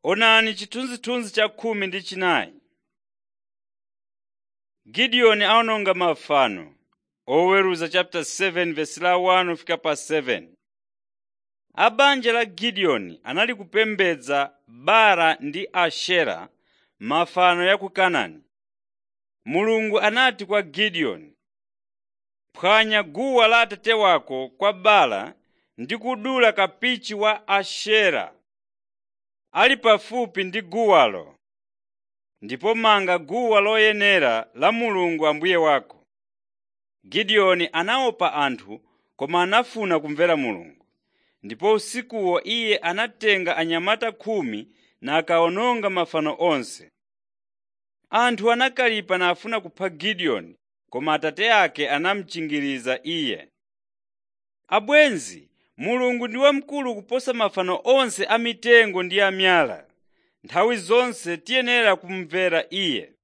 Onani chithunzithunzi cha 14. Gideoni aononga mafano. Oweruza chapter 7 verse la 1 fika pa 7. Abanja la Gideoni anali kupembedza Baala ndi Ashera, mafano ya ku Kanaani. Mulungu anati kwa Gideoni, phwanya guwa la atate wako kwa Baala ndi kudula kapichi wa Ashera ali pafupi ndi guwalo, ndipo manga guwa loyenera la Mulungu Ambuye wako. Gideoni anaopa anthu koma anafuna kumvera Mulungu. Ndipo usikuwo iye anatenga anyamata 10 na akaononga mafano onse. Anthu anakalipa na afuna kupha Gideoni, koma atate ake anamchingiriza iye. Abwenzi, Mulungu ndi wamkulu kuposa mafano onse a mitengo ndi a miyala. Nthawi zonse tiyenera kumvera iye.